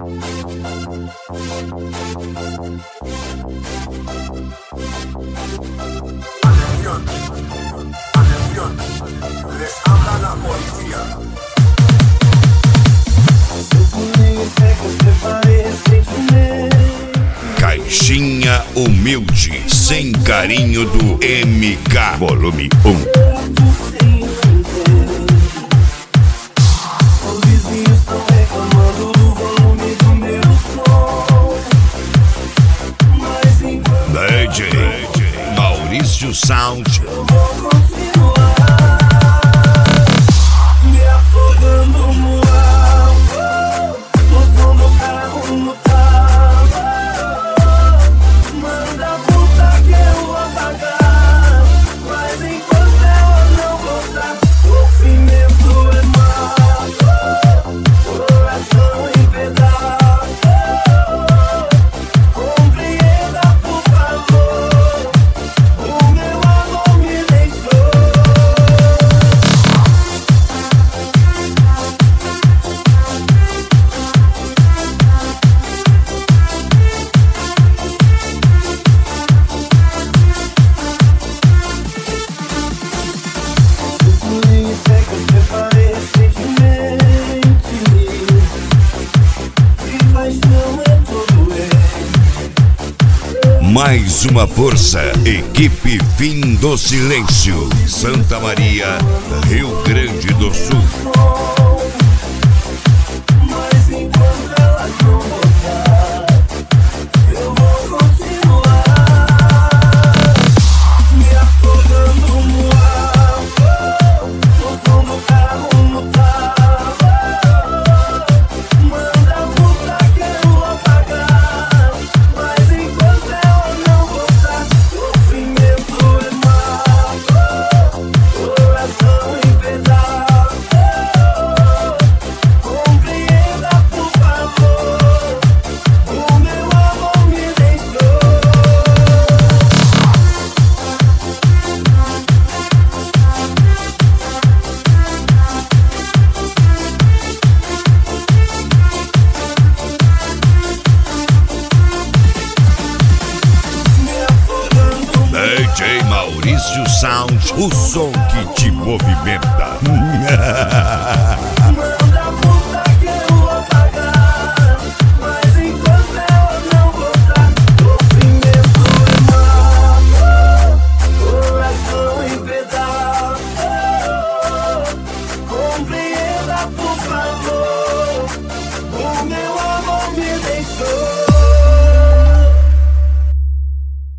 Atención, les habla la policía. Caixinha Humilde, sem carinho do MK, volume 1. Os vizinhos estão reclamando do volume do meu som. Mas enquanto DJ Maurício Sound. eu vou continuar me afogando no álcool, no som do carro no talo. Manda puta que eu vou apagar, mas enquanto ela não voltar, o cimento é mato, coração em pedaços. Compreenda, por favor, o meu amor me deixou. Por isso é que eu separei recentemente. E paixão é tudo Mais uma força, equipe Fim do Silêncio, Santa Maria, Rio Grande do Sul. Mas enquanto ela não voltar, eu vou continuar me afogando no álcool, no som do carro no talo. Manda puta que eu vou apagar, mas enquanto ela não voltar, o cimento é mato, coração em pedaços. Compreenda, por favor, o meu amor me deixou. Me afogando no DJ Maurício Sound, o som que te movimenta. mar.